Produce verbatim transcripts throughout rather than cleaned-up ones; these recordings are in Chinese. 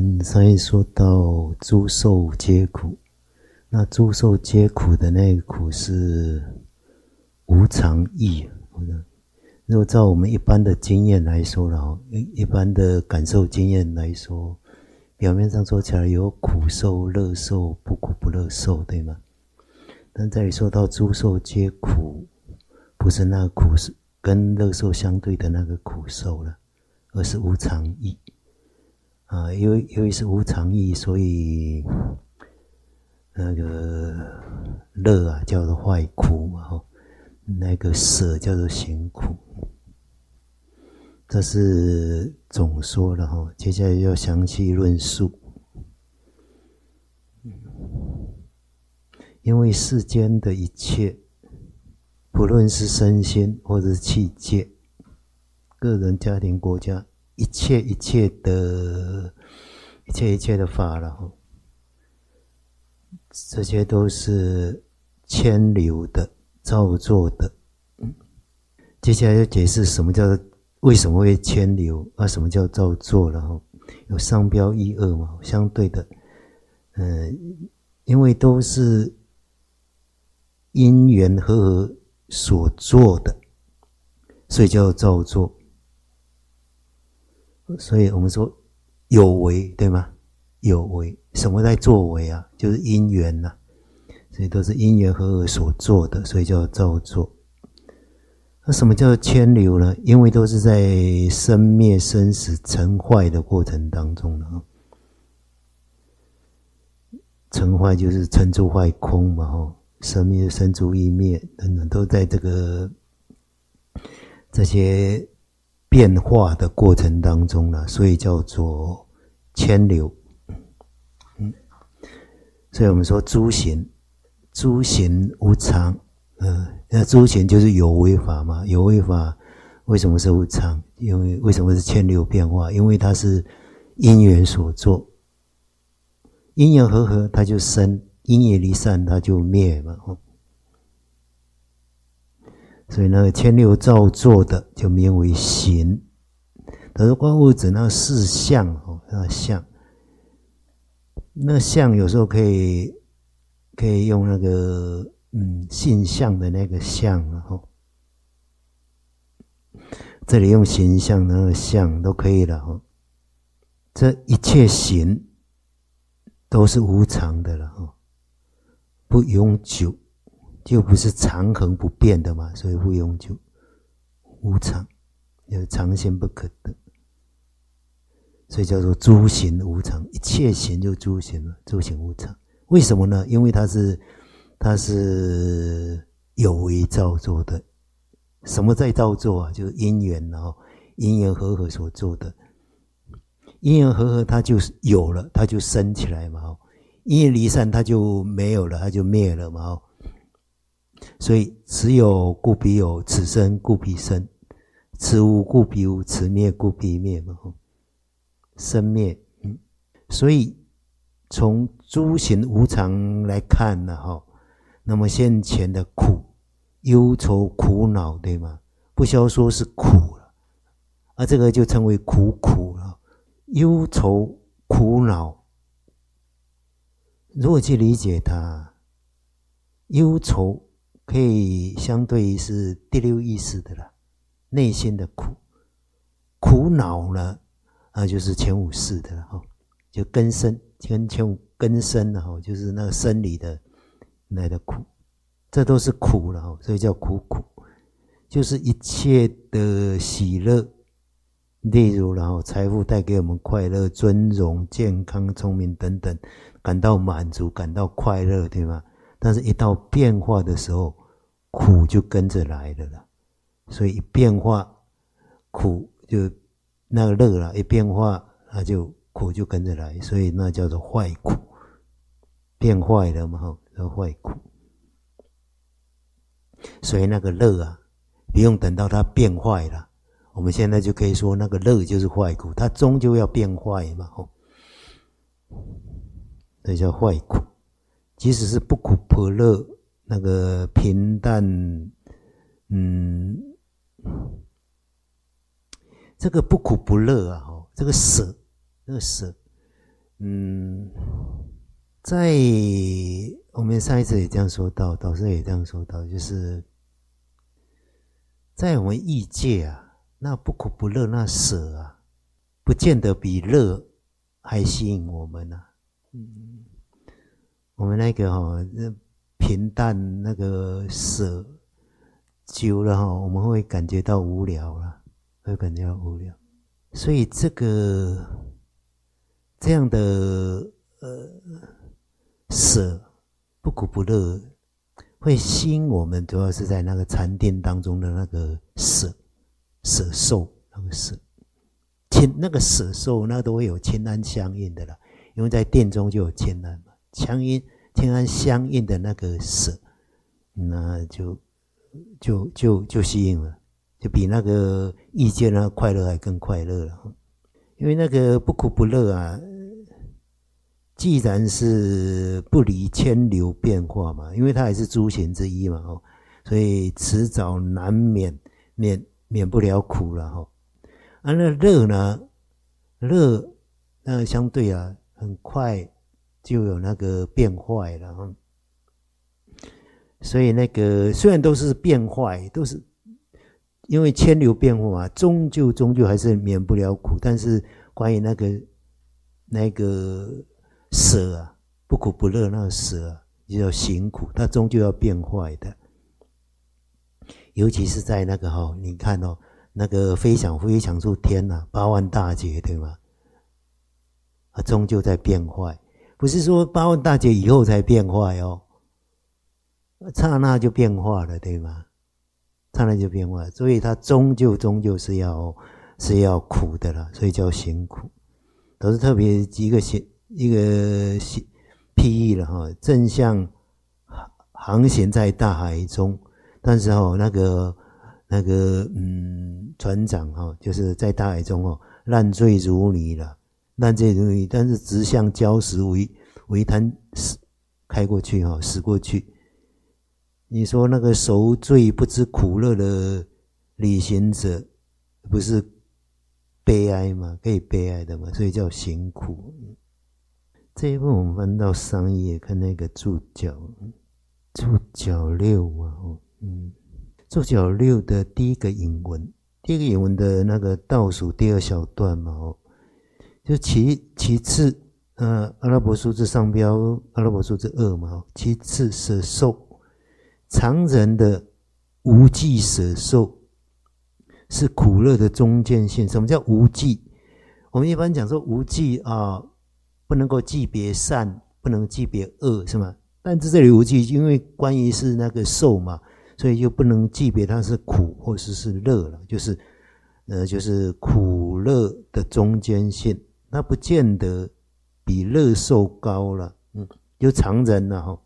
们上一说到诸受皆苦，那诸受皆苦的那个苦是无常意。如果照我们一般的经验来说了，一般的感受经验来说，表面上说起来有苦受、乐受、不苦不乐受，对吗？但这里说到诸受皆苦，不是那个苦是跟乐受相对的那个苦受了，而是无常意啊。因为因为是无常意，所以那个乐啊叫做坏苦嘛，吼，那个舍叫做行苦。这是总说了哈，接下来要详细论述。因为世间的一切，不论是身心或者是器界，个人、家庭、国家，一切一切的，一切一切的法了哈，这些都是牵流的、造作的。接下来要解释什么叫做为什么会牵流啊？什么叫造作了哈？有商标一二嘛，相对的，嗯、呃，因为都是因缘和合所做的，所以叫造作。所以我们说有为，对吗？有为，什么在作为啊？就是因缘呐、啊，所以都是因缘和合所做的，所以叫造作。那什么叫牵流呢？因为都是在生灭生死成坏的过程当中了。成坏就是成住坏空嘛，吼，生灭生住异灭等等，都在这个这些变化的过程当中了，所以叫做牵流。嗯，所以我们说诸行，诸行无常。呃，那诸行就是有为法嘛，有为法为什么是无常？因为为什么是牵流变化？因为它是因缘所作，因缘和合它就生，因缘离散它就灭嘛。哦，所以那个牵流造作的就名为行。但是观物质那四相哦，那相，那相有时候可以可以用那个。嗯，性相的那个相，然后这里用形象的那个相都可以了哈。这一切行都是无常的了哈，不永久，就不是常恒不变的嘛，所以不永久，无常，有常先不可得，所以叫做诸行无常，一切行就诸行了，诸行无常。为什么呢？因为它是。它是有为造作的，什么在造作啊？就是因缘，然后因缘和合所做的，因缘和合它就是有了，它就生起来嘛，因缘离散它就没有了，它就灭了嘛。所以此有故彼有，此生故彼生，此无故彼无，此灭故彼灭嘛。生灭，嗯，所以从诸行无常来看呢，哈。那么现前的苦、忧愁、苦恼，对吗？不消说是苦了，而这个就称为苦苦了。忧愁、苦恼，如果去理解它，忧愁可以相对于是第六意识的啦，内心的苦。苦恼呢，啊，就是前五识的了哈，就根生跟前五根生了哈，就是那个生理的。来的苦，这都是苦了，所以叫苦苦，就是一切的喜乐，例如然后财富带给我们快乐、尊荣、健康、聪明等等，感到满足、感到快乐，对吗？但是一到变化的时候，苦就跟着来了啦。所以一变化，苦就那个乐了，一变化，那就苦就跟着来，所以那叫做坏苦，变坏了嘛，吼。坏苦，所以那个乐啊，不用等到它变坏了，我们现在就可以说那个乐就是坏苦，它终究要变坏嘛，吼，这叫坏苦。即使是不苦不乐，那个平淡，嗯，这个不苦不乐啊，吼，这个舍，那个舍， 嗯，在我们上一次也这样说到，导师也这样说到，就是在我们异界啊，那不苦不乐那舍啊，不见得比乐还吸引我们啊。嗯，我们那个哦，平淡那个舍久了哈，我们会感觉到无聊了，会感觉到无聊。所以这个这样的呃舍不苦不乐，会吸引我们，主要是在那个禅定当中的那个舍舍受那个舍，亲那个舍受那都会有亲安相应的啦，因为在定中就有亲安嘛，相应亲安相应的那个舍，那就就就就吸引了，就比那个意见那个快乐还更快乐了。因为那个不苦不乐啊，既然是不离千流变化嘛，因为它还是诸行之一嘛，哦，所以迟早难免免免不了苦了哈。啊，那乐呢？乐那相对啊，很快就有那个变坏了哈。所以那个虽然都是变坏，都是因为千流变化嘛，终究终究还是免不了苦。但是关于那个那个舍啊，不苦不乐那个舍啊，就叫行苦，它终究要变坏的。尤其是在那个哈、哦，你看哦，那个飞翔飞翔出天啊，八万大劫对吗？啊，终究在变坏，不是说八万大劫以后才变坏哦。刹那就变化了，对吗？刹那就变化了，所以它终究终究是要是要苦的啦，所以叫行苦。都是特别一个一个譬喻了哈，正像航行在大海中，但是哦那个那个嗯船长哈，就是在大海中哦烂醉如泥了，烂醉如泥，但是直向礁石为为滩开过去哈，驶过去。你说那个熟醉不知苦乐的旅行者，不是悲哀吗？可以悲哀的嘛，所以叫行苦。这一部我们翻到上页，看那个注脚，注脚六啊，嗯，注脚六的第一个引文，第一个引文的那个倒数第二小段嘛，哦，就其其次，呃，阿拉伯数字上标阿拉伯数字二嘛，其次舍受。常人的无记舍受是苦乐的中间线。什么叫无记？我们一般讲说无记啊，不能够记别善，不能记别恶，是吗？但是这里无记，因为关于是那个受嘛，所以就不能记别它是苦或是是乐了，就是呃，就是苦乐的中间线，那不见得比乐受高了，嗯，就常人了哈。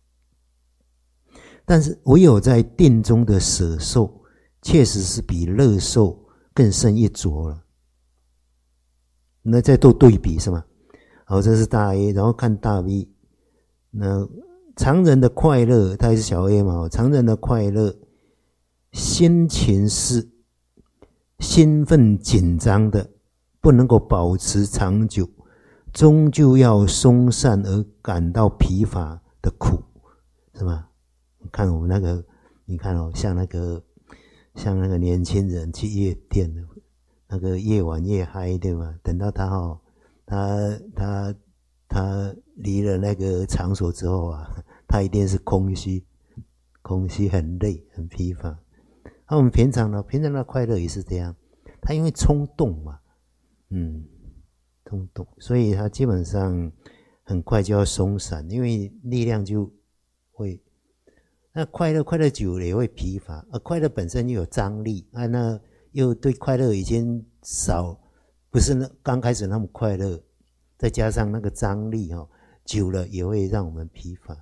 但是唯有在定中的舍受，确实是比乐受更胜一着了。那再做对比是吗？好，这是大 A， 然后看大 B。那常人的快乐，它也是小 A 嘛？常人的快乐，心情是兴奋紧张的，不能够保持长久，终究要松散而感到疲乏的苦，是吗？看我们那个，你看哦，像那个，像那个年轻人去夜店的，那个越玩越嗨，对吗？等到他哦，他他他离了那个场所之后啊，他一定是空虚，空虚很累，很疲乏。那我们平常呢，平常的快乐也是这样，他因为冲动嘛，嗯，冲动，所以他基本上很快就要松散，因为力量就会。那快乐快乐久了也会疲乏，而快乐本身又有张力啊，那又对快乐已经少，不是那刚开始那么快乐，再加上那个张力哦，久了也会让我们疲乏。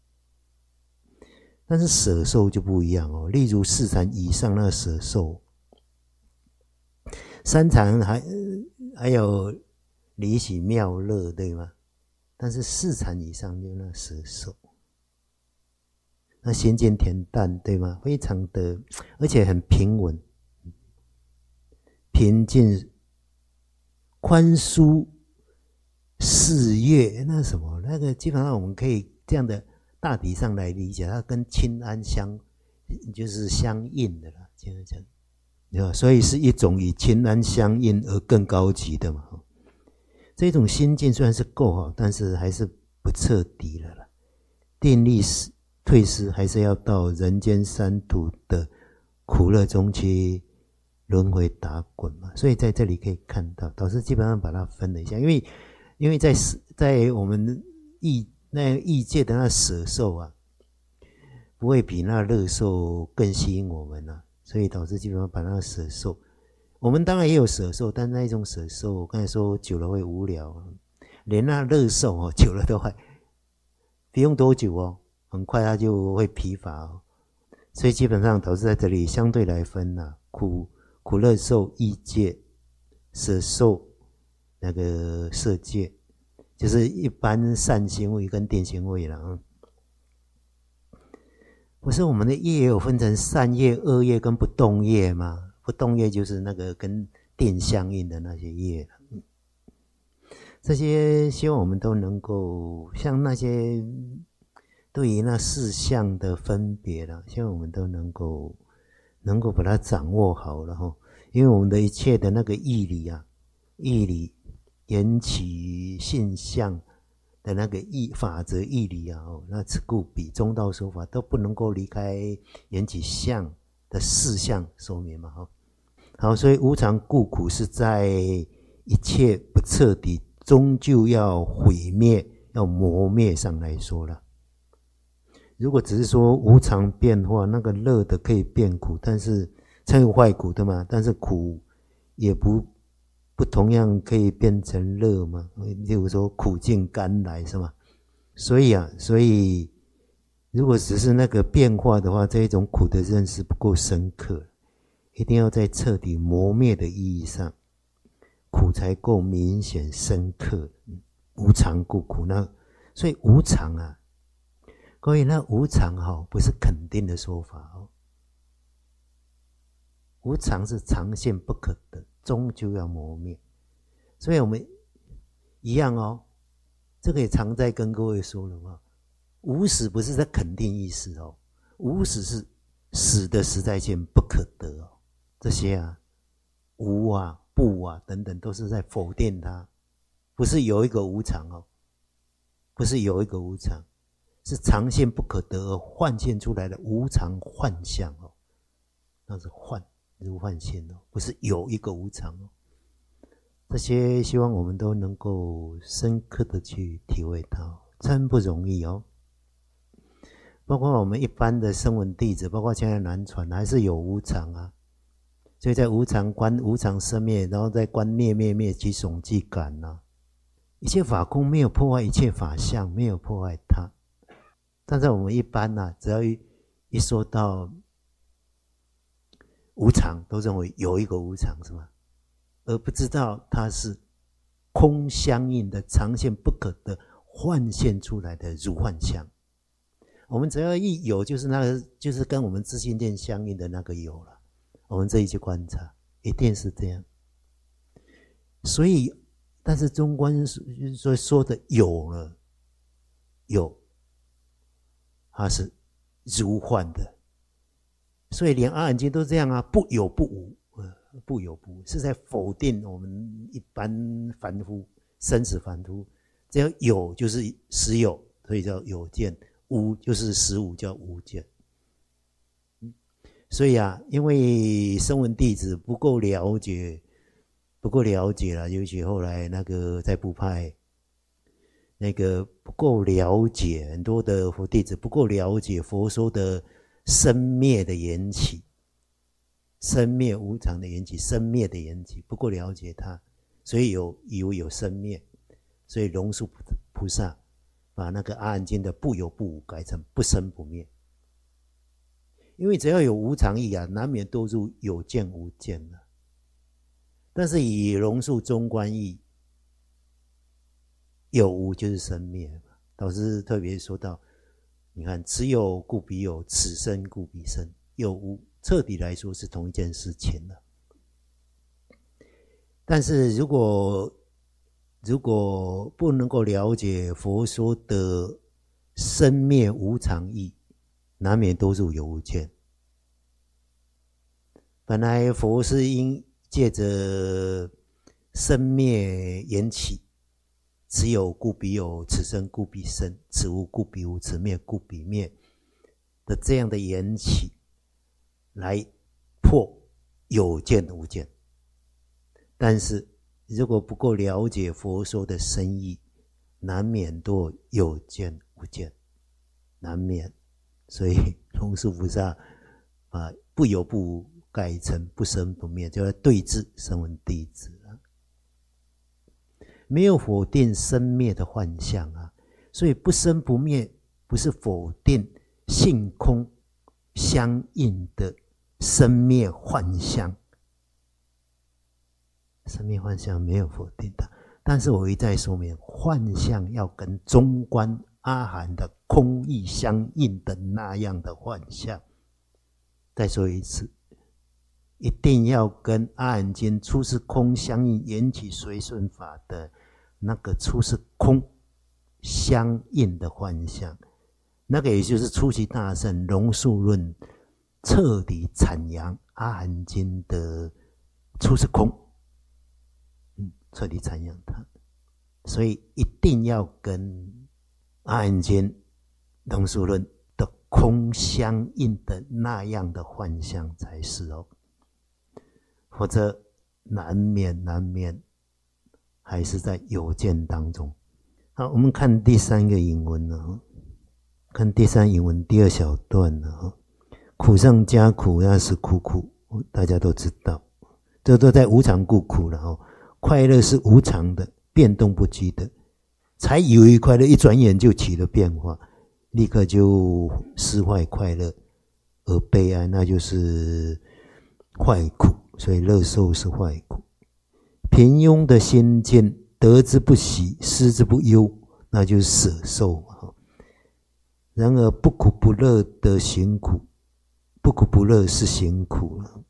但是舍受就不一样哦，例如四禅以上那个舍受，三禅还还有离喜妙乐，对吗？但是四禅以上就那舍受。那心间恬淡，对吗？非常的，而且很平稳、平静、宽舒、 四月那什么，那个基本上我们可以这样的大体上来理解，它跟清安相就是相应的啦，这样讲，所以是一种以清安相应而更高级的嘛。这种心境虽然是够好，但是还是不彻底了啦。定力退失，还是要到人间三途的苦乐中去轮回打滚嘛。所以在这里可以看到，导师基本上把它分了一下，因为因为在在我们异那异界的那舍受啊，不会比那乐受更吸引我们啊，所以导师基本上把那舍受。我们当然也有舍受，但那一种舍受，我刚才说久了会无聊，连那乐受哦，久了都会不用多久哦，很快它就会疲乏哦。所以基本上导致在这里相对来分啊，苦苦乐受异界，舍受那个色界，就是一般善行位跟定行位了啊。不是我们的业有分成善业、恶业跟不动业吗？不动业就是那个跟定相应的那些业，这些希望我们都能够像那些对于那四项的分别啦，希望我们都能够能够把它掌握好了齁。因为我们的一切的那个义理啊，义理缘起现象的那个义法则义理啊，那此故彼中道说法都不能够离开缘起相的四项说明嘛，哈，好，所以无常故苦是在一切不彻底，终究要毁灭、要磨灭上来说了。如果只是说无常变化，那个乐的可以变苦，但是才有坏苦的嘛，但是苦也不不同样可以变成乐嘛，例如说苦尽甘来是吗？所以啊，所以。如果只是那个变化的话，这一种苦的认识不够深刻，一定要在彻底磨灭的意义上，苦才够明显深刻。无常故苦，那所以无常啊，各位，那无常哦，不是肯定的说法哦。无常是常现不可得，终究要磨灭。所以我们一样哦，这个也常在跟各位说了嘛。无始不是在肯定意思哦，无始是死的实在性不可得哦。这些啊，无啊、不啊等等，都是在否定它，不是有一个无常哦，不是有一个无常，是常现不可得而幻现出来的无常幻象哦，那是幻如幻现哦，不是有一个无常哦。这些希望我们都能够深刻的去体会到，真不容易哦。包括我们一般的声闻弟子，包括现在南传还是有无常啊，所以在无常观无常生灭，然后在观灭灭灭即总即感啊。一切法空没有破坏一切法相，没有破坏它。但是我们一般啊，只要 一, 一说到无常，都认为有一个无常是吗？而不知道它是空相应的常现不可得幻现出来的如幻相。我们只要一有，就是那个，就是跟我们自性见相应的那个有了。我们这一去观察，一定是这样。所以，但是中观所说的有了，有，它是如幻的。所以连阿含经都这样啊，不有不无，不有不无，是在否定我们一般凡夫、生死凡夫。只要有就是实有，所以叫有见。无就是实无，叫无见。所以啊，因为声闻弟子不够了解，不够了解了，尤其后来那个在部派，那个不够了解，很多的佛弟子不够了解佛说的生灭的缘起，生灭无常的缘起，生灭的缘起不够了解它，所以有以为有生灭，所以龙树菩萨把那个阿含经的不有不无改成不生不灭。因为只要有无常义啊，难免堕入有见无见了。但是以龙树中观义，有无就是生灭嘛。导师特别说到，你看此有故彼有，此生故彼生，有无彻底来说是同一件事情了。但是如果如果不能够了解佛说的生灭无常义，难免都入有无间。本来佛是应借着生灭缘起，此有故彼有，此生故彼生，此无故彼无，此灭故彼灭的这样的缘起来破有见无见。但是如果不够了解佛说的深意，难免都有见无见，难免。所以龙树菩萨把不有不无改成不生不灭，就要对治声闻弟子啊，没有否定生灭的幻象啊，所以不生不灭不是否定性空相应的生灭幻象，生灭幻象没有否定的，但是我一再说明，幻象要跟中观阿含的空义相应的那样的幻象。再说一次，一定要跟阿含经出世空相应，缘起随顺法的那个出世空相应的幻象，那个也就是初期大圣龙树论彻底阐扬阿含经的出世空，嗯，彻底阐扬它，所以一定要跟阿含经龙树论的空相应的那样的幻象才是哦，否则难免难免还是在有见当中。好，我们看第三个引文呢，看第三引文第二小段呢，苦上加苦，那是苦苦，大家都知道，这都在无常故苦了哦。快乐是无常的，变动不居的，才以为快乐，一转眼就起了变化，立刻就失坏快乐而悲哀，那就是坏苦。所以乐受是坏苦。平庸的心境，得之不喜，失之不忧，那就是舍受。然而不苦不乐的行苦，不苦不乐是行苦了。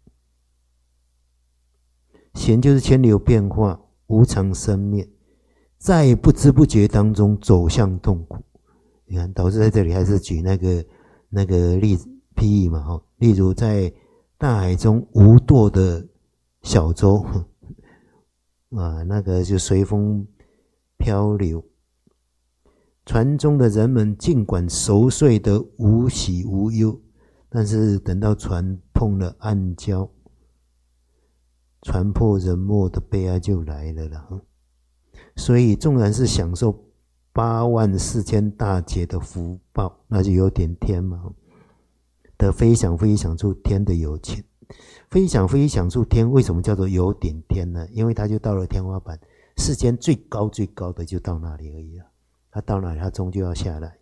行就是千流变化，无常生灭，在不知不觉当中走向痛苦。你看导师在这里还是举那个那个例子譬喻嘛，例如在大海中无舵的小舟啊，那个就随风漂流，船中的人们尽管熟睡得无喜无忧，但是等到船碰了暗礁，船破人没的悲哀就来了啦。所以纵然是享受八万四千大劫的福报，那就有点天嘛，得非想非想处天的有情。非想非想处天为什么叫做有点天呢？因为它就到了天花板，世间最高最高的就到那里而已啊。它到那里它终究要下来，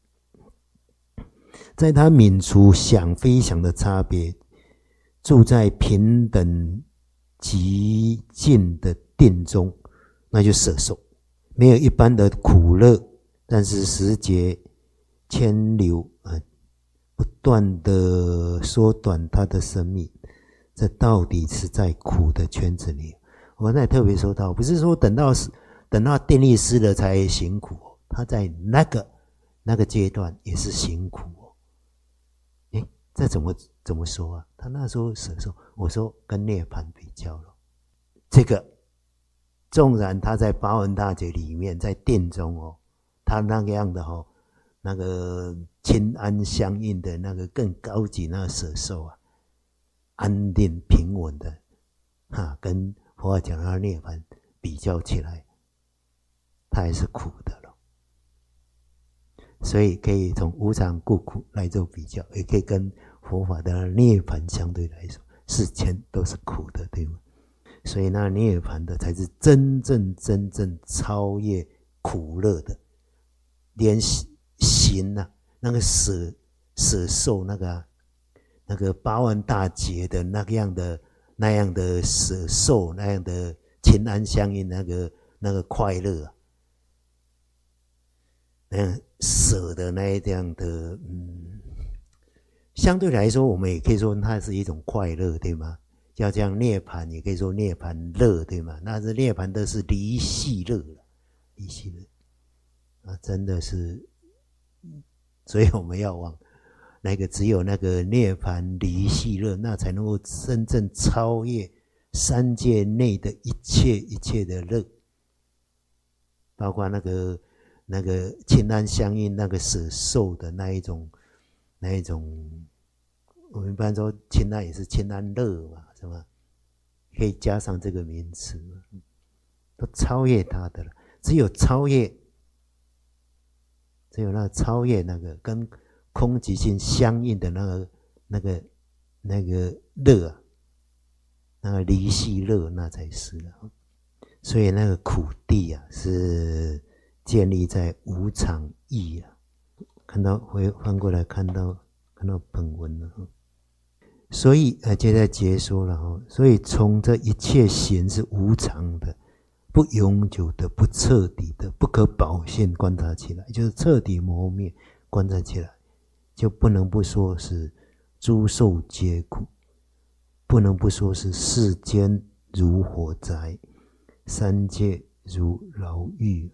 在它泯除想非想的差别，住在平等极静的定中，那就舍受，没有一般的苦乐，但是时节牵流啊，不断的缩短它的生命，这到底是在苦的圈子里。我刚才特别说到，不是说等到等到电力失了才行苦，他在那个那个阶段也是行苦哦。诶，这怎么怎么说啊？他那时候舍受，我说跟涅槃比较了，这个纵然他在八文大劫里面在定中哦，他那个样的哦，那个清安相应的那个更高级那个舍受啊，安定平稳的哈，跟佛法讲的涅槃比较起来，它还是苦的了。所以可以从无常故苦来做比较，也可以跟佛法的涅槃相对来说，世间都是苦的，对吗？所以那涅槃的才是真正真正超越苦乐的，连行啊，那个舍舍受那个、啊、那个八万大劫的那个样的那样的舍受，那样的清安相应，那个那个快乐啊，那样舍的那样的，嗯，相对来说，我们也可以说它是一种快乐，对吗？要这样涅槃，也可以说涅槃乐，对吗？那是涅槃乐是离系乐了， 离系乐啊，真的是，所以我们要往那个只有那个涅槃离系乐，那才能够真正超越三界内的一切一切的乐，包括那个那个清安相应那个舍受的那一种那一种，我们一般说清安也是清安乐嘛，是吧？可以加上这个名词，都超越它的了。只有超越，只有那超越那个跟空寂性相应的那个那个那个乐啊，那个离系乐，那才是了。所以那个苦地啊，是建立在无常意啊。看到回翻过来看到看到本文了。所以呃，接着结说了哈。所以从这一切行是无常的、不永久的、不彻底的、不可保现观察起来，就是彻底磨灭观察起来，就不能不说是诸受皆苦，不能不说是世间如火灾，三界如牢狱。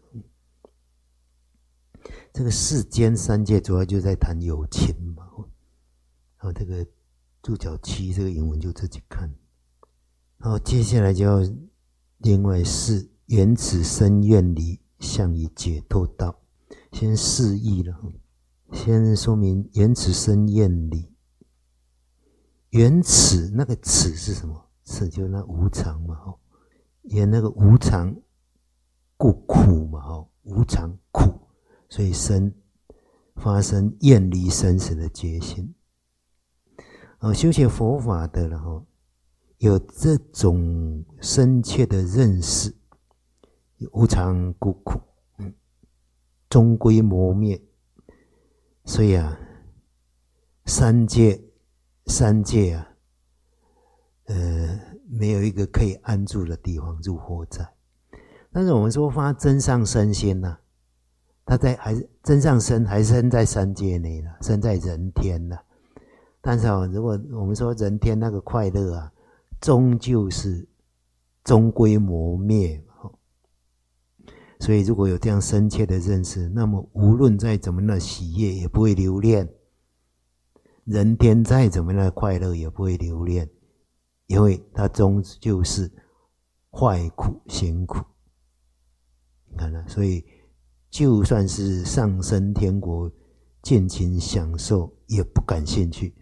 这个世间三界主要就在谈有情嘛。然后这个注脚七这个引文就自己看。然后接下来就要另外是缘此生愿离，向以解脱道。先释义了，先说明缘此生愿离。缘此那个此是什么？此就是那无常嘛，哦，缘那个无常故苦嘛，哦，无常苦，所以生发生厌离生死的决心。哦，修学佛法的了哈，有这种深切的认识，无常故苦，嗯，终归磨灭。所以啊，三界三界啊，呃，没有一个可以安住的地方，入火灾。但是我们说发真上身心呐、啊，他在还是真上身，还身在三界内了，身在人天了。但是啊，如果我们说人天那个快乐啊，终究是终归磨灭。所以如果有这样深切的认识，那么无论再怎么样的喜悦也不会留恋，人天再怎么样的快乐也不会留恋，因为它终究是坏苦辛苦。你看了，所以就算是上升天国尽情享受也不感兴趣。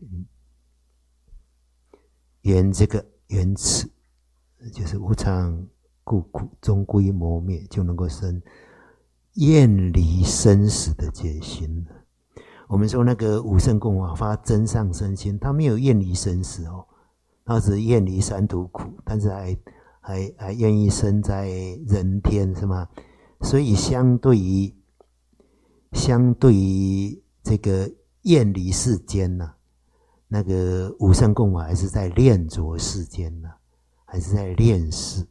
缘这个缘此就是无常故苦，终归磨灭，就能够生厌离生死的决心了。我们说那个五圣共法发真上身心，他没有厌离生死哦，他只厌离三途苦，但是还还还愿意生在人天，是吗？所以相对于相对于这个厌离世间呐、啊，那个五圣共法还是在练着世间呐、啊，还是在练世。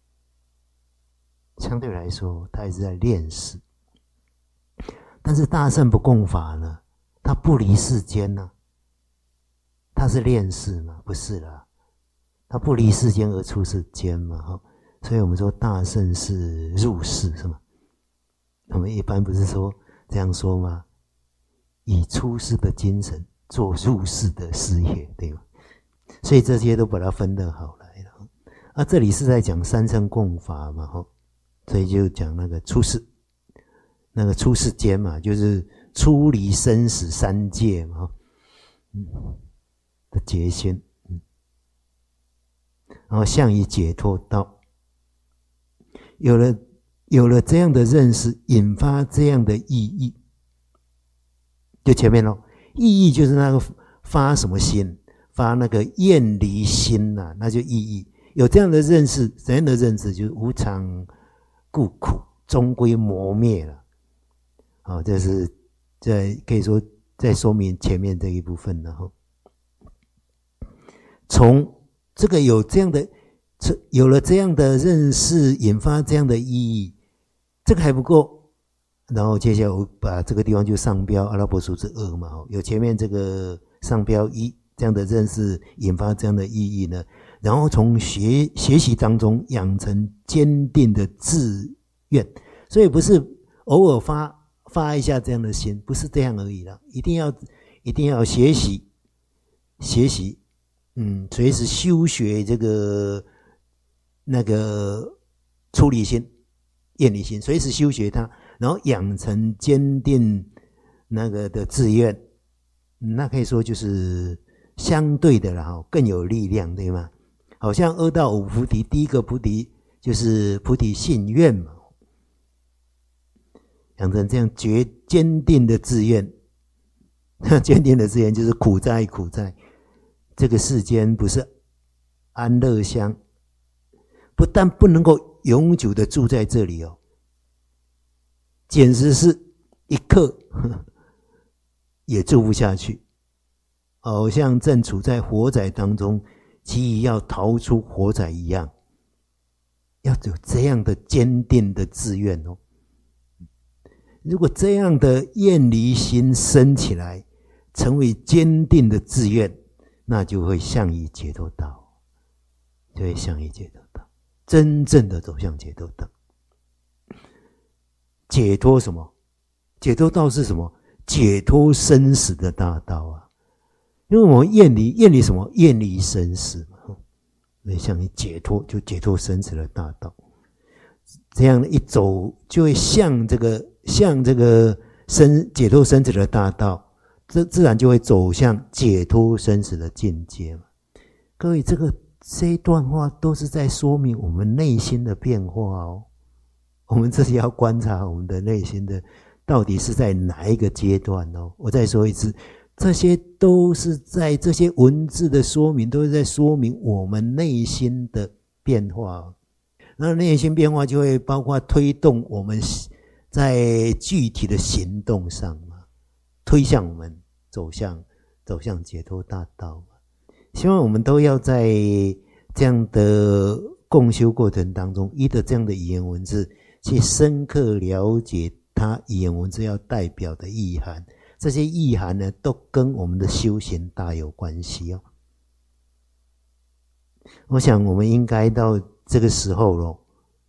相对来说，他也是在练世。但是大圣不共法呢，他不离世间呢、啊，他是练世吗？不是啦，他不离世间而出世间嘛，哈。所以我们说大圣是入世，是吗？我们一般不是说这样说吗？以出世的精神做入世的事业，对吗？所以这些都把它分得好来了。啊，这里是在讲三乘共法嘛，哈，所以就讲那个出世，那个出世间嘛，就是出离生死三界嘛，嗯，的决心，嗯，然后向以解脱道，有了有了这样的认识，引发这样的意义。就前面咯，意义就是那个发什么心，发那个厌离心呐、啊，那就意义。有这样的认识，怎样的认识？就是无常故苦，终归磨灭了。好、哦，这是在可以说在说明前面这一部分了哈。从这个有这样的，有了这样的认识，引发这样的意义，这个还不够。然后接下来我把这个地方就上标阿拉伯数字二嘛，有前面这个上标一这样的认识引发这样的意义呢，然后从学学习当中养成坚定的志愿， 所以不是偶尔发发一下这样的心，不是这样而已啦，一定要一定要学习学习，嗯，随时修学这个那个出离心、厌离心，随时修学它，然后养成坚定那个的志愿，那可以说就是相对的啦，更有力量，对吗？好像二到五菩提，第一个菩提就是菩提信愿嘛，养成这样决坚定的志愿，坚定的志愿就是苦在苦在这个世间不是安乐乡，不但不能够永久的住在这里哦，简直是一刻也住不下去，好像正处在火海当中，其要逃出火海一样，要有这样的坚定的志愿哦。如果这样的厌离心生起来，成为坚定的志愿，那就会向于解脱道，就会向于解脱道，真正的走向解脱道。解脱什么？解脱道是什么？解脱生死的大道啊！因为我们厌离，厌离什么？厌离生死嘛。所以向于解脱，就解脱生死的大道。这样一走，就会向这个向这个生解脱生死的大道，这自然就会走向解脱生死的境界嘛。各位，这个这一段话都是在说明我们内心的变化哦。我们自己要观察我们的内心的到底是在哪一个阶段哦。我再说一次，这些都是在这些文字的说明，都是在说明我们内心的变化哦。那内心变化就会包括推动我们在具体的行动上嘛，推向我们走向走向解脱大道嘛。希望我们都要在这样的共修过程当中，依着这样的语言文字去深刻了解它语言文字要代表的意涵，这些意涵呢，都跟我们的修行大有关系哦。我想我们应该到这个时候咯，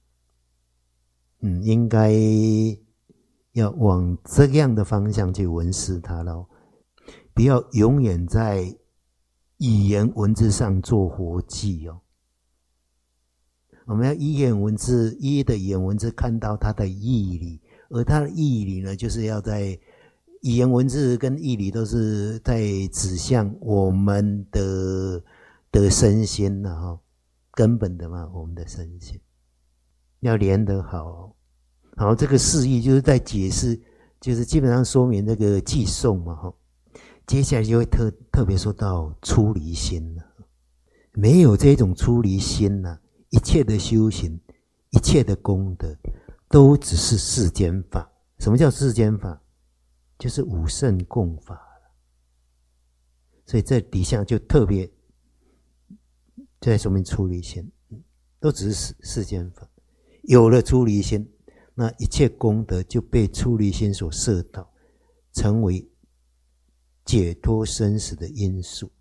嗯，应该要往这样的方向去闻思它咯，不要永远在语言文字上做活计哦。我们要依言文字，依的语言文字看到它的义理，而它的义理呢，就是要在语言文字跟义理都是在指向我们的的身心啊，哈，根本的嘛，我们的身心要连得好。好，这个释义就是在解释，就是基本上说明这个偈颂嘛，哈。接下来就会特特别说到出离心了，没有这种出离心呢，一切的修行，一切的功德，都只是世间法。什么叫世间法？就是五圣共法了。所以这底下就特别就在说明出离心，都只是世间法。有了出离心，那一切功德就被出离心所摄到，成为解脱生死的因素。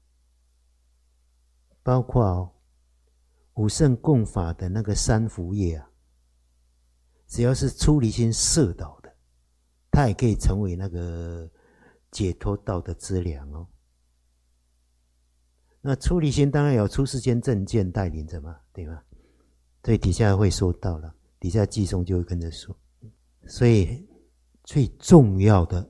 包括哦，五圣共法的那个三福业啊，只要是出离心摄到的，它也可以成为那个解脱道的资粮哦。那出离心当然有出世间正见带领着嘛，对吧？所以底下会说到了，底下偈颂就会跟着说。所以最重要的，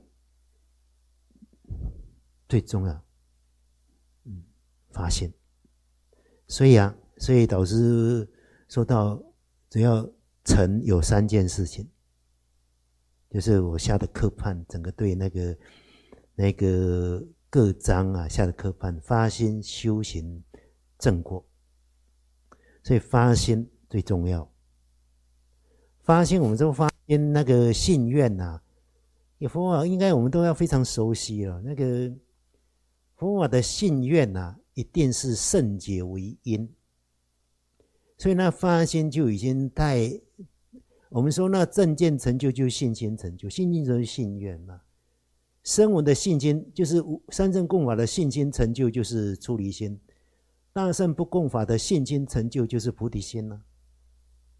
最重要，嗯，发现。所以啊，所以导师说到，只要成有三件事情，就是我下的课判，整个对那个那个各章啊下的课判，发心修行正果。所以发心最重要。发心，我们就发心那个信愿啊，有佛法应该我们都要非常熟悉了。那个佛法的信愿啊，一定是圣解为因，所以那发心就已经太，我们说那正见成就就是信心成就，信心就是信愿嘛。声闻的信心就是三乘共法的信心成就就是出离心，大乘不共法的信心成就就是菩提心啊。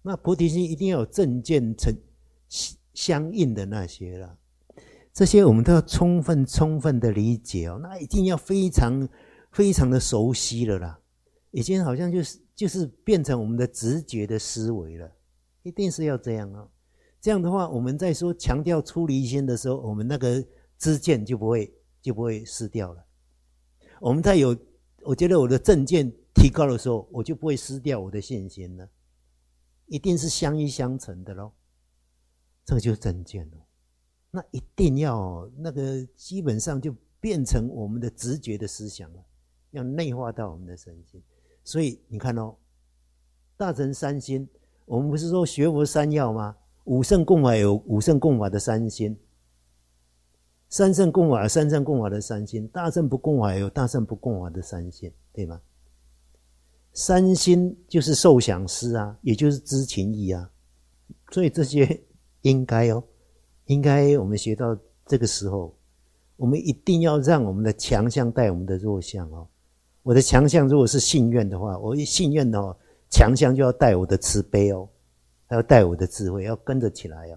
那菩提心一定要有正见成相应的那些啦，这些我们都要充分充分的理解哦。那一定要非常非常的熟悉了啦，已经好像就是就是变成我们的直觉的思维了，一定是要这样哦。这样的话，我们在说强调出离心的时候，我们那个知见就不会就不会失掉了。我们在有，我觉得我的正见提高的时候，我就不会失掉我的信心了，一定是相依相成的咯。这个就是正见哦。那一定要那个基本上就变成我们的直觉的思想了，要内化到我们的身心。所以你看哦，大乘三心，我们不是说学佛三要吗？五圣共法有五圣共法的三心，三圣共法有三圣共法的三心，大圣不共法有大圣不共法的三心，对吗？三心就是受想思啊，也就是知情意啊。所以这些应该哦，应该我们学到这个时候，我们一定要让我们的强项带我们的弱项哦。我的强项如果是信愿的话，我一信愿哦，强项就要带我的慈悲哦，还要带我的智慧，要跟着起来哦。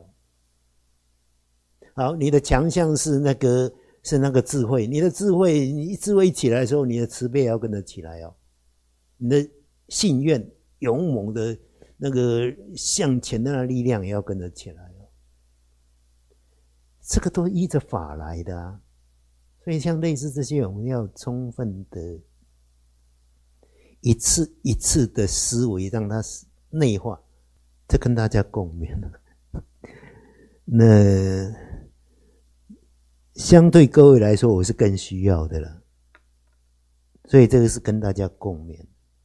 好，你的强项是那个是那个智慧，你的智慧，你智慧一起来的时候，你的慈悲也要跟着起来哦。你的信愿勇猛的那个向前的那力量也要跟着起来哦。这个都依着法来的啊，所以像类似这些，我们要充分的一次一次的思维，让它内化。这跟大家共勉了。那相对各位来说，我是更需要的了，所以这个是跟大家共勉。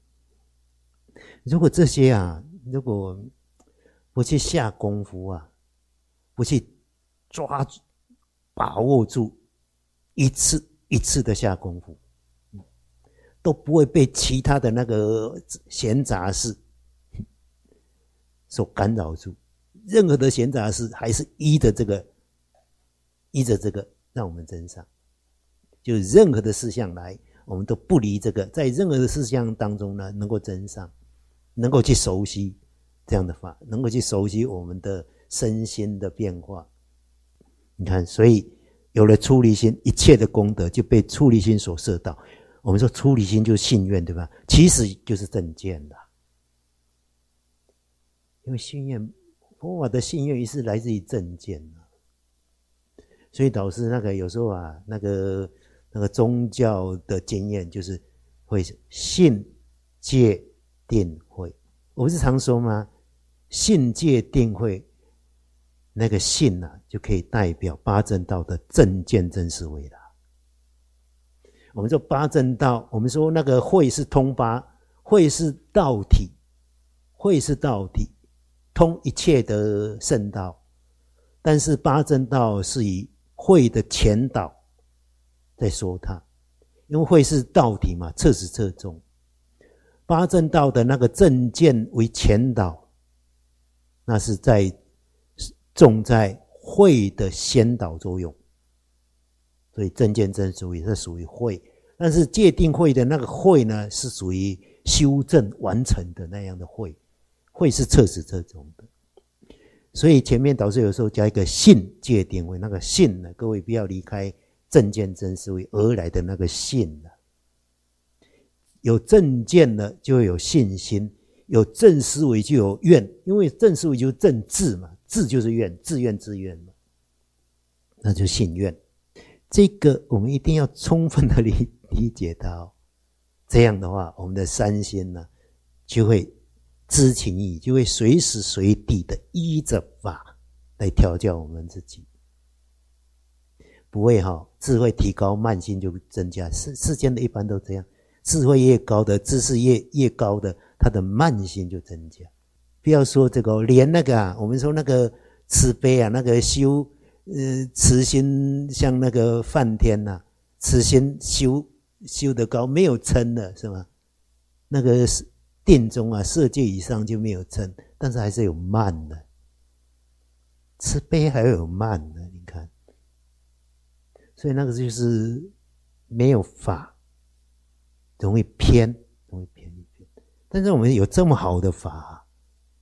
如果这些啊，如果不去下功夫啊，不去抓住把握住，一次一次的下功夫，都不会被其他的那个闲杂事所干扰住。任何的闲杂事还是依着这个依着这个让我们增上，就任何的事项来，我们都不离这个，在任何的事项当中呢，能够增上，能够去熟悉这样的法，能够去熟悉我们的身心的变化。你看，所以有了出离心，一切的功德就被出离心所摄到。我们说出离心就是信愿，对吧？其实就是正见的，因为信愿，佛法的信愿是来自于正见的。所以导致那个有时候啊，那个那个宗教的经验就是会信戒定慧。我不是常说吗？信戒定慧，那个信啊，就可以代表八正道的正见真思维了。我们说八正道，我们说那个慧是通八，慧是道体，慧是道体，通一切的圣道。但是八正道是以慧的前导在说它，因为慧是道体嘛，彻始彻终。八正道的那个正见为前导，那是在重在慧的先导作用，所以正见真属于是属于慧，但是戒定慧的那个慧呢，是属于修正完成的那样的慧，慧是彻始彻终的。所以前面导师有时候加一个信戒定慧，那个信呢，各位不要离开正见真思维而来的那个信了。有正见了，就会有信心；有正思维就有愿，因为正思维就是正志嘛，志就是愿，自愿自愿嘛，那就信愿。这个我们一定要充分的理理解到，这样的话，我们的三心呢，就会知情意，就会随时随地的依着法来调教我们自己，不会哈、哦，智慧提高，慢心就增加。世世间的一般都这样，智慧越高的，知识越越高的，他的慢心就增加。不要说这个，连那个啊，我们说那个慈悲啊，那个修呃慈心，像那个梵天呐、啊，慈心修修得高，没有嗔的是吗？那个是。定中啊，色界以上就没有嗔，但是还是有慢的，慈悲还有慢的，你看，所以那个就是没有法，容易偏，容易偏一偏。但是我们有这么好的法，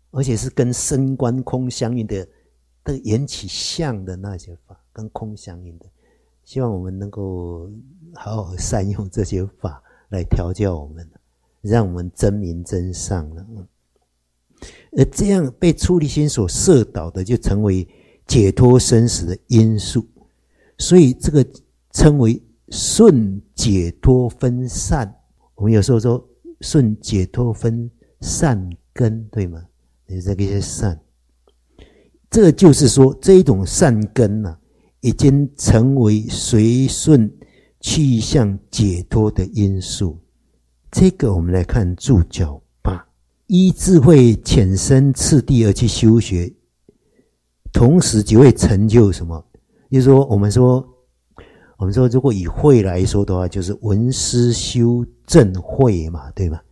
而且是跟身观空相应的的缘起相的那些法，跟空相应的。希望我们能够好好善用这些法来调教我们，让我们真明真上了。而这样被出离心所摄导的，就成为解脱生死的因素。所以这个称为顺解脱分散。我们有时候说顺解脱分善根，对吗？你这个是善，这个就是说这一种善根啊，已经成为随顺去向解脱的因素。这个我们来看注脚八，依智慧浅深次第而去修学，同时就会成就什么？就是说我们说我们说如果以慧来说的话，就是闻思修正慧嘛，对吧？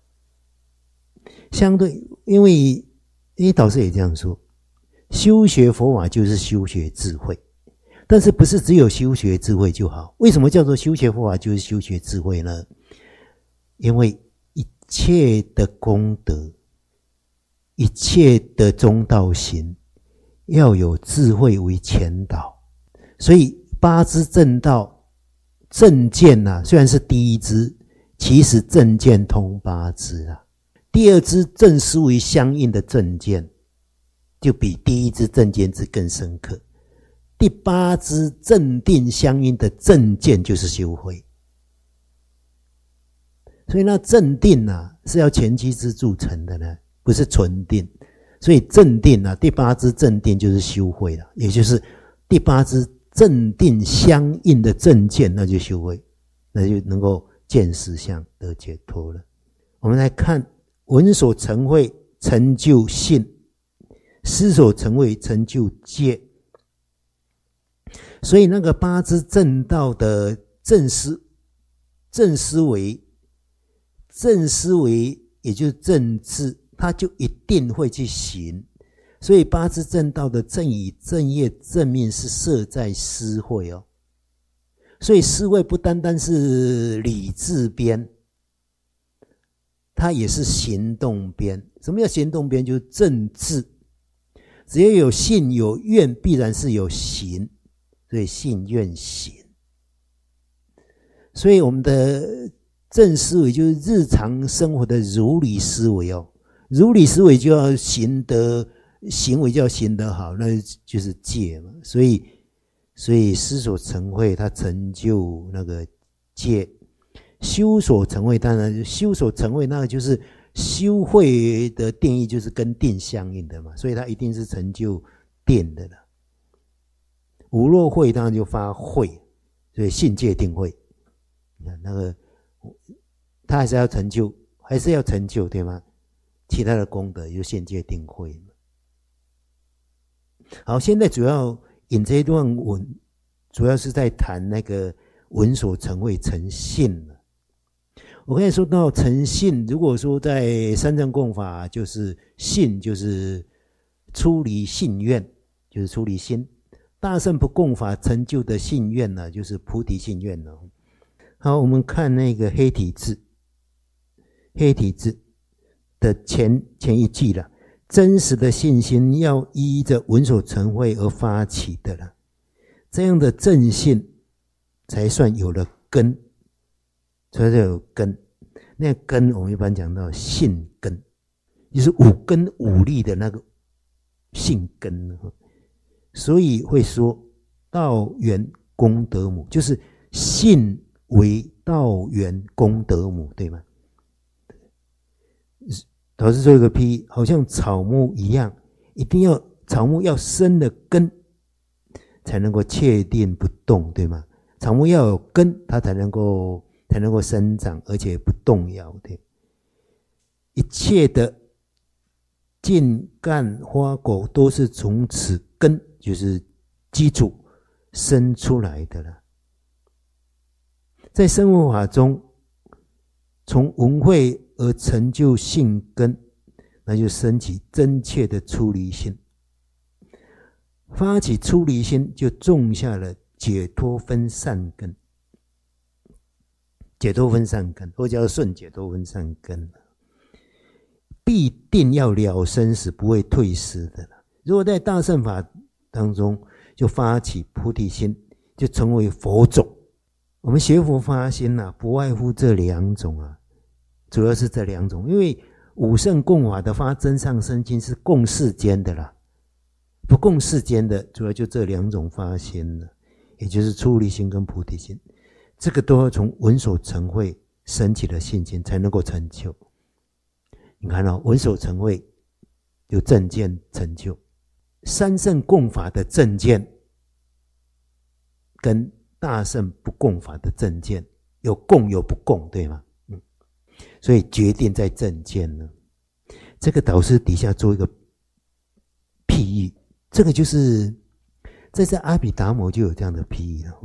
相对因为因为导师也这样说，修学佛法就是修学智慧，但是不是只有修学智慧就好。为什么叫做修学佛法就是修学智慧呢？因为一切的功德，一切的中道行，要有智慧为前导。所以八支正道正见啊，虽然是第一支，其实正见通八支啊。第二支正思维相应的正见，就比第一支正见支更深刻。第八支正定相应的正见就是修慧。所以那正定啊，是要前期支铸成的呢，不是纯定。所以正定啊，第八支正定就是修慧了，也就是第八支正定相应的正见，那就修慧，那就能够见实相得解脱了。我们来看闻所成慧成就信，思所成慧成就戒。所以那个八支正道的正思正思维正思维也就是正智，它就一定会去行。所以八支正道的正语正业正命是设在思慧哦。所以思慧不单单是理智边，它也是行动边。什么叫行动边？就是正智。只要有信有愿，必然是有行，所以信愿行。所以我们的正思维就是日常生活的如理思维哦，如理思维就要行得行为就要行得好，那就是戒嘛。所以所以思所成慧，它成就那个戒。修所成慧，当然修所成慧那个就是修慧的定义，就是跟定相应的嘛，所以它一定是成就定的了。无若慧当然就发慧，所以信戒定慧。你看那个他还是要成就，还是要成就，对吗？其他的功德就信戒定慧。好，现在主要引这一段文，主要是在谈那个闻所成慧成信了。我刚才说到成信，如果说在三藏共法，就是信就是出离信愿，就是出离心。大乘不共法成就的信愿呢，就是菩提信愿了。好，我们看那个黑体字，黑体字的前前一句了。真实的信心要依着闻所成慧而发起的了，这样的正信才算有了根，才算有根。那个根我们一般讲到信根，就是五根五力的那个信根。所以会说道源功德母，就是信为道源功德母，对吗？导师做一个譬喻，好像草木一样，一定要草木要生了根，才能够确定不动，对吗？草木要有根，它才能够才能够生长，而且不动摇。对，一切的茎干花果都是从此根，就是基础生出来的了。在生活法中，从闻慧而成就信根，那就升起真切的出离心。发起出离心，就种下了解脱分善根。解脱分善根，或叫顺解脱分善根。 必定要了生死，不会退失的了。如果在大乘法当中就发起菩提心，就成为佛种。我们学佛发心啊，不外乎这两种啊，主要是这两种。因为五圣共法的发真上身心是共世间的啦，不共世间的主要就这两种发心了，也就是出离心跟菩提心。这个都要从闻所成慧升起的信心才能够成就。你看哦，闻所成慧有正见成就，三圣共法的正见跟大圣不共法的正见有共有不共，对吗？嗯，所以决定在正见呢。这个导师底下做一个譬喻，这个就是在这阿毗达摩就有这样的譬喻了，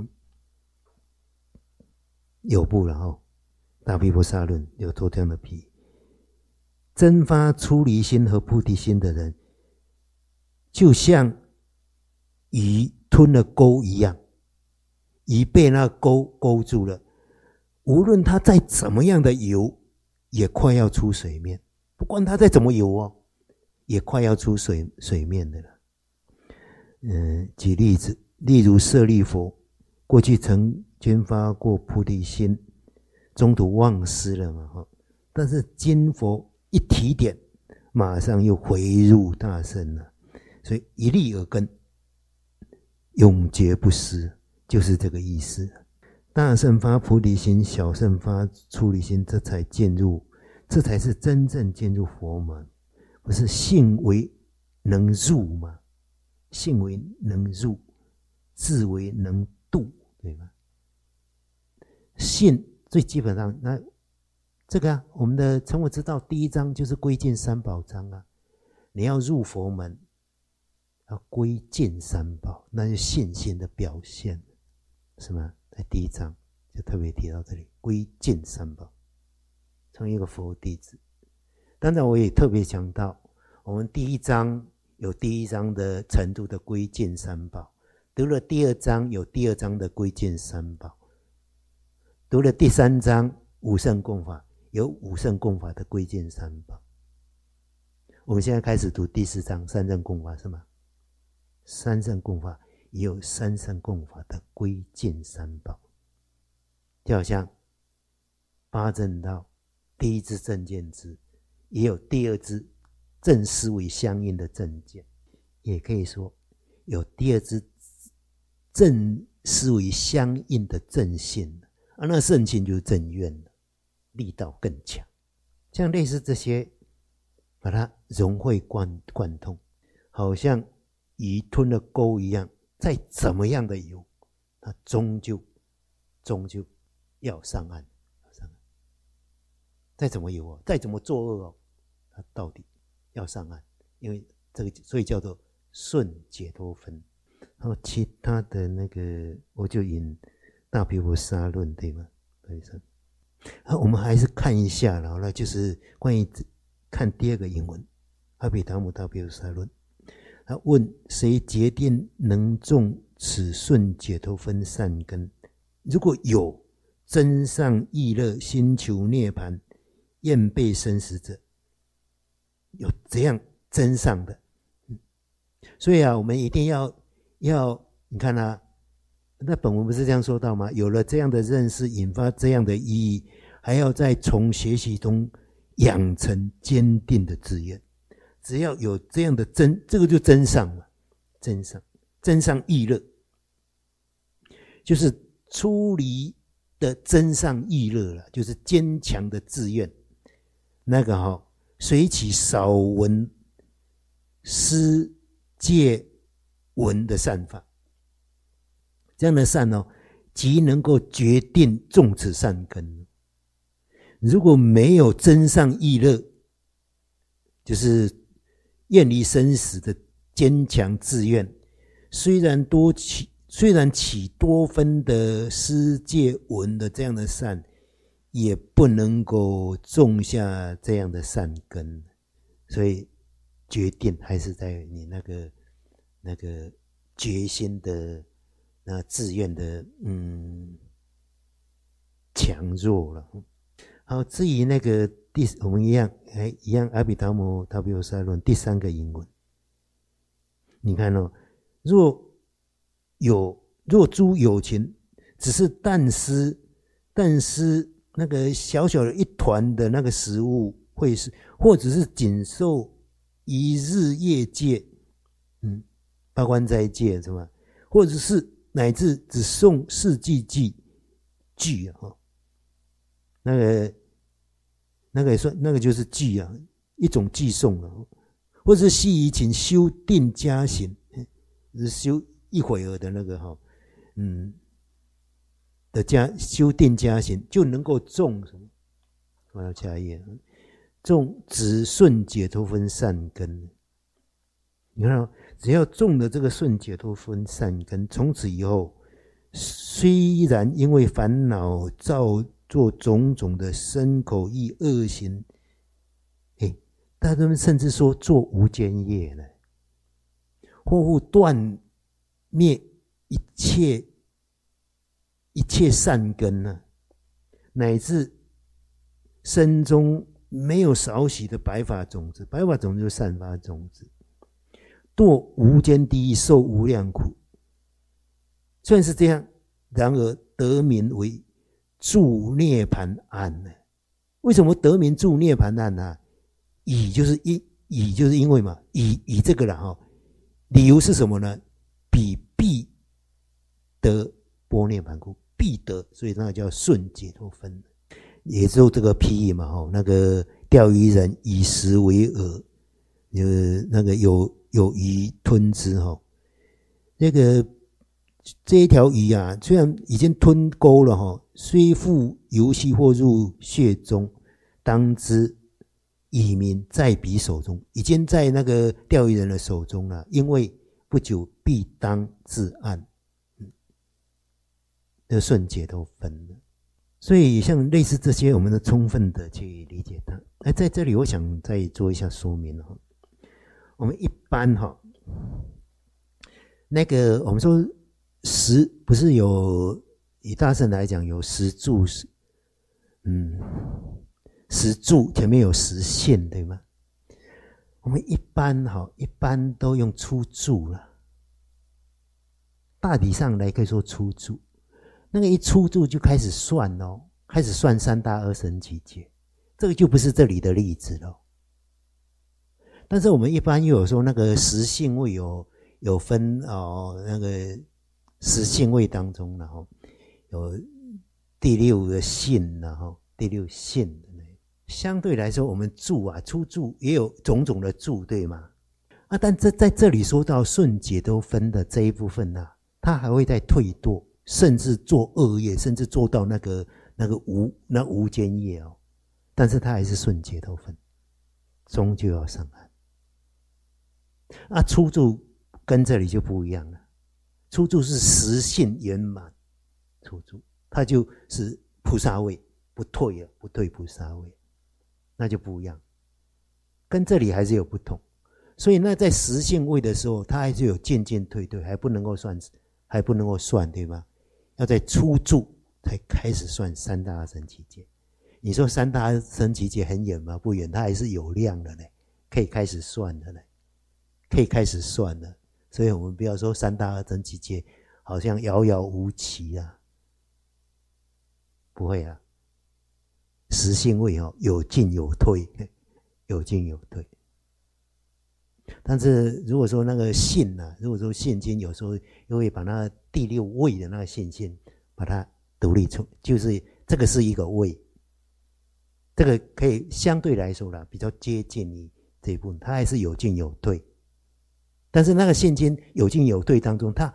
有部了哦，大毗婆沙论有做这样的譬喻。真发出离心和菩提心的人，就像鱼吞了钩一样，鱼被那钩勾住了，无论它再怎么样的游，也快要出水面。不管它再怎么游哦，也快要出水水面的了。嗯，举例子，例如舍利佛，过去曾经发过菩提心，中途忘失了嘛，哈。但是今佛一提点，马上又回入大乘了，所以一力而根，永绝不失，就是这个意思。大乘发菩提心，小乘发出离心，这才进入，这才是真正进入佛门。不是信为能入吗？信为能入，智为能度，对吗？信最基本上，那这个啊，我们的成佛之道第一章就是归尽三宝章啊。你要入佛门，要归尽三宝，那是信心的表现，是吗？在第一章就特别提到这里，归尽三宝，成为一个佛弟子。当然，我也特别强调，我们第一章有第一章的程度的归尽三宝，读了第二章有第二章的归尽三宝，读了第三章五圣共法。有五圣共法的归尽三宝。我们现在开始读第四章三圣共法，是吗？三圣共法也有三圣共法的归尽三宝，就好像八正道第一支正见支，也有第二支正思维相应的正见，也可以说有第二支正思维相应的正信啊，那圣信就是正愿了，力道更强。像类似这些，把它融会贯贯通，好像鱼吞了钩一样，再怎么样的游，它终究终究要上岸，要上岸。再怎么游哦，再怎么作恶哦，它到底要上岸，因为这个，所以叫做顺解脱分。然后其他的那个，我就引大毗婆沙论，对吗？对吗？啊，我们还是看一下了，那就是关于看第二个引文，阿毗达摩大毗婆沙论。他问：谁决定能种此顺解脱分善根？如果有真上意乐，心求涅槃，厌背生死者，有这样真上的，嗯，所以啊，我们一定要要你看啊。那本文不是这样说到吗？有了这样的认识，引发这样的意义，还要再从学习中养成坚定的志愿。只要有这样的真，这个就真上了，真上，真上意乐，就是出离的真上意乐了，就是坚强的志愿。那个哈、哦，随起少闻施戒闻的善法。这样的善哦，即能够决定种此善根。如果没有真上意乐，就是厌离生死的坚强志愿，虽然多起，虽然起多分的施戒闻的这样的善，也不能够种下这样的善根。所以决定还是在你那个那个决心的。那志愿的嗯强弱了。好，至于那个第我们一样，哎，一样阿毗达摩他毗卢沙论第三个因文。你看哦，若有若诸有情，只是但思但思那个小小的一团的那个食物，会是或者是仅受一日业界，嗯，八关斋戒是吧？或者是乃至只诵四季偈句啊，那个那个也算那个就是偈啊，一种偈诵啊，或者是细以请修定加行，是修一会儿的那个哈，嗯的加修定加行，就能够种什么？我要下一页，种止顺解脱分善根。你看哦，只要种了这个顺解脱分善根，从此以后，虽然因为烦恼造作种种的身口意恶行，哎，他们甚至说做无间业呢，或复断灭一切一切善根呢，乃至身中没有少许的白法种子，白法种子就是善法种子。堕无间地狱，受无量苦。虽然是这样，然而得名为住涅盘庵呢？为什么得名住涅盘庵呢？以就是因，以就是因为嘛，以以这个了哈。理由是什么呢？彼必得般涅盘故，必得，所以那叫顺解脱分，也就这个譬喻嘛哈。那个钓鱼人以食为饵，就是那个有。有鱼吞之哈，那个这一条鱼啊，虽然已经吞钩了哈，虽复游戏或入穴中，当知以民在彼手中，已经在那个钓鱼人的手中了。因为不久必当至岸，嗯，的顺解脱分了。所以像类似这些，我们的充分的去理解它。哎，在这里我想再做一下说明哈。我们一般哈，那个我们说十不是有以大乘来讲有十住，嗯，十住前面有十现对吗？我们一般哈一般都用初住了，大体上来可以说初住，那个一初住就开始算哦，开始算三大二神祇劫，这个就不是这里的例子了。但是我们一般又有说那个十性位有有分哦，那个十性位当中然后有第六个性然后第六性的那相对来说我们住啊初住也有种种的住对吗？啊，但这在这里说到顺解脱分的这一部分啊，它还会再退堕，甚至做恶业，甚至做到那个那个无那无间业哦，但是它还是顺解脱分，终究要上岸。啊，初住跟这里就不一样了，初住是实性圆满，初住它就是菩萨位，不退了，不退菩萨位，那就不一样，跟这里还是有不同。所以那在实性位的时候，它还是有渐渐退退，还不能够算，还不能够算，对吧？要在初住才开始算三大阿僧祇劫。你说三大阿僧祇劫很远吗？不远，它还是有量的呢，可以开始算的呢。可以开始算了，所以我们不要说三大阿僧祇劫好像遥遥无期啊，不会啊，实性位哦，有进有退，有进有退。但是如果说那个性呢、啊，如果说现今有时候又会把那第六位的那个现性把它独立出，就是这个是一个位，这个可以相对来说啦，比较接近于这一部分，它还是有进有退。但是那个现今有进有退当中，它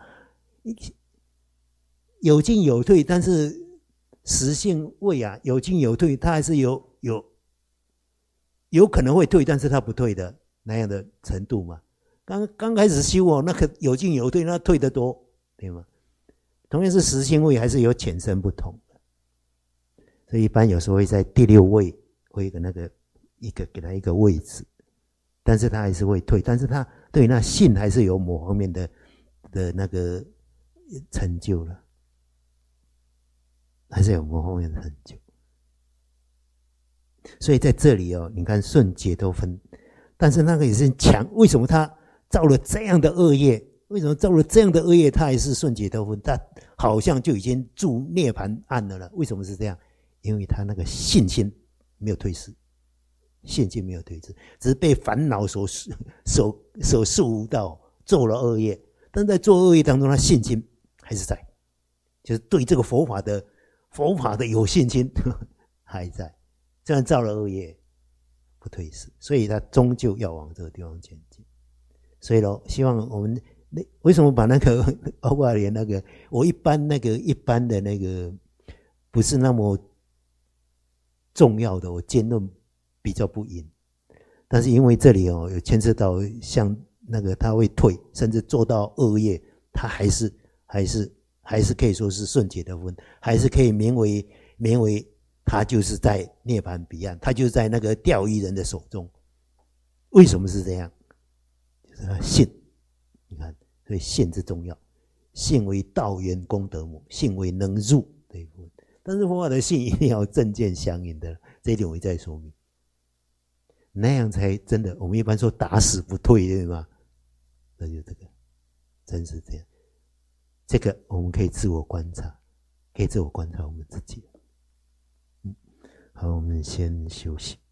有进有退，但是实性位啊，有进有退，它还是有有有可能会退，但是它不退的那样的程度嘛。刚刚开始修哦，那个有进有退，那退得多，对吗？同样是实性位，还是有浅深不同的。所以一般有时候会在第六位会一个那个一个给他一个位置，但是他还是会退，但是他对那性还是有某方面的的那个成就了，还是有某方面的成就。 所以在这里哦，你看顺解脱分，但是那个也是强，为什么他造了这样的恶业？为什么造了这样的恶业，他还是顺解脱分？他好像就已经住涅槃岸了了。为什么是这样？因为他那个信心没有退失，信心没有退失，只是被烦恼所所所束缚到，做了恶业。但在做恶业当中，他信心还是在，就是对这个佛法的佛法的有信心呵呵还在。虽然造了恶业，不退失，所以他终究要往这个地方前进。所以咯，希望我们为什么把那个欧巴莲那个，我一般那个一般的那个不是那么重要的，我兼论比较不赢。但是因为这里哦有牵涉到像那个他会退，甚至做到恶业，他还是还是还是可以说是顺解的分，还是可以名为名为他就是在涅槃彼岸，他就是在那个钓鱼人的手中。为什么是这样？就是他信，你看，所以信之重要。信为道源功德母，信为能入这一部分。但是佛法的信一定要正见相应的，这一点我一再说明。那样才真的，我们一般说打死不退，对吗？那就这个，真是这样。这个我们可以自我观察，可以自我观察我们自己。嗯，好，我们先休息。